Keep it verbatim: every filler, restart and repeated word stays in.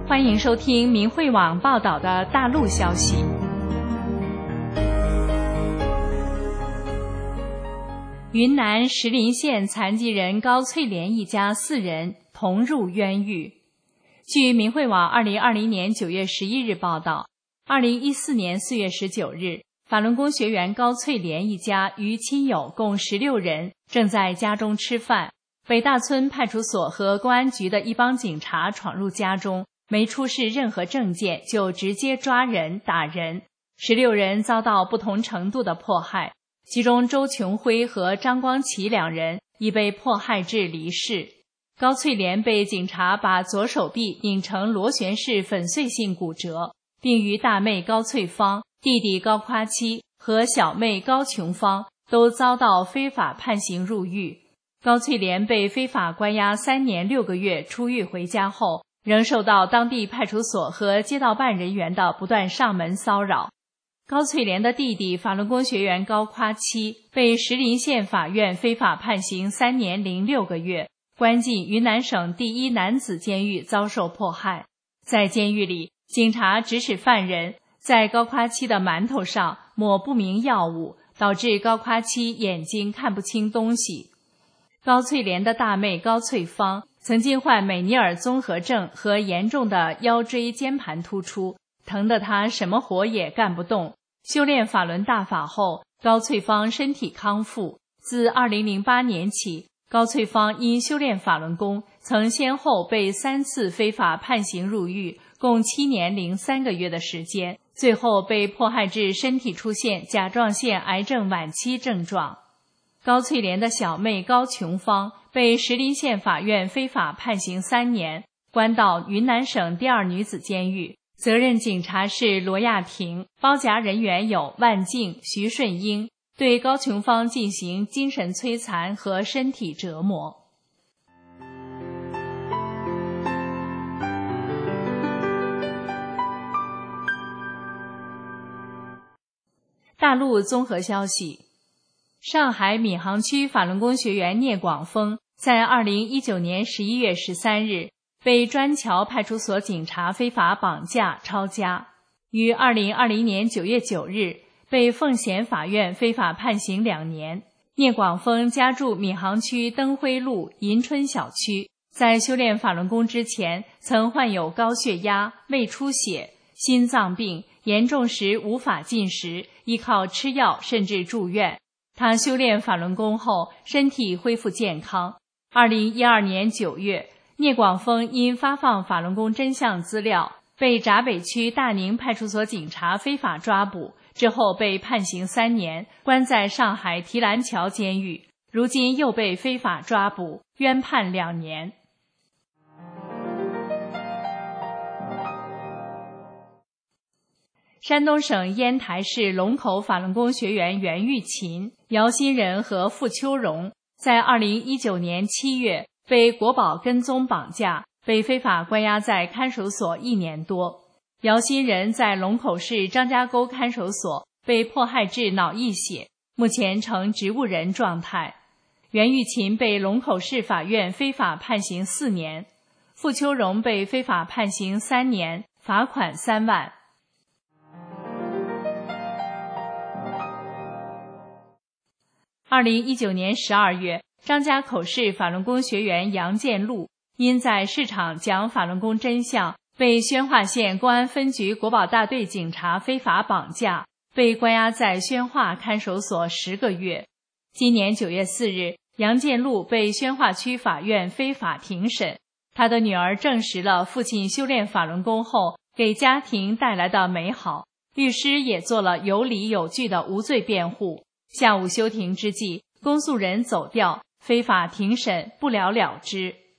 欢迎收听明慧网报道的大陆消息。云南石林县残疾人高翠莲一家四人同入冤狱。据明慧网二零二零年九月十一日报道，二零一四年四月十九日，法轮功学员高翠莲一家与亲友共十六人正在家中吃饭，北大村派出所和公安局的一帮警察闯入家中，没出示任何证件就直接抓人打人，十六人遭到不同程度的迫害，其中周琼辉和张光启两人已被迫害至离世。高翠莲被警察把左手臂拧成螺旋式粉碎性骨折，并与大妹高翠芳、弟弟高夸七和小妹高琼芳都遭到非法判刑入狱。高翠莲被非法关押三年六个月出狱回家后，仍受到当地派出所和街道办人员的不断上门骚扰。高翠莲的弟弟法轮功学员高夸七被石林县法院非法判刑三年零六个月，关进云南省第一男子监狱遭受迫害。在监狱里，警察指使犯人在高夸七的馒头上抹不明药物，导致高夸七眼睛看不清东西。高翠莲的大妹高翠芳曾经患美尼尔综合症和严重的腰椎间盘突出，疼得她什么活也干不动。修炼法轮大法后，高翠芳身体康复。自二零零八年起，高翠芳因修炼法轮功，曾先后被三次非法判刑入狱，共七年零三个月的时间，最后被迫害至身体出现甲状腺癌症晚期症状。高翠莲的小妹高琼芳被石林县法院非法判刑三年，关到云南省第二女子监狱，责任警察是罗亚婷，包夹人员有万静、徐顺英，对高琼芳进行精神摧残和身体折磨。大陆综合消息，上海闵行区法轮功学员聂广峰在二零一九年十一月十三日被砖桥派出所警察非法绑架抄家，于二零二零年九月九日被奉贤法院非法判刑两年。聂广峰家住闵行区灯辉路银春小区，在修炼法轮功之前曾患有高血压、胃出血、心脏病，严重时无法进食，依靠吃药甚至住院。他修炼法轮功后，身体恢复健康。二零一二年九月，聂广峰因发放法轮功真相资料，被闸北区大宁派出所警察非法抓捕，之后被判刑三年，关在上海提篮桥监狱，如今又被非法抓捕，冤判两年。山东省烟台市龙口法轮功学员袁玉琴、姚新仁和傅秋荣在二零一九年七月被国保跟踪绑架，被非法关押在看守所一年多。姚新仁在龙口市张家沟看守所被迫害致脑溢血，目前呈植物人状态。袁玉琴被龙口市法院非法判刑四年，傅秋荣被非法判刑三年，罚款三万。二零一九年十二月，张家口市法轮功学员杨建禄因在市场讲法轮功真相，被宣化县公安分局国保大队警察非法绑架，被关押在宣化看守所十个月。今年九月四日，杨建禄被宣化区法院非法庭审。他的女儿证实了父亲修炼法轮功后给家庭带来的美好，律师也做了有理有据的无罪辩护。下午休庭之际，公诉人走掉，非法庭审不了了之。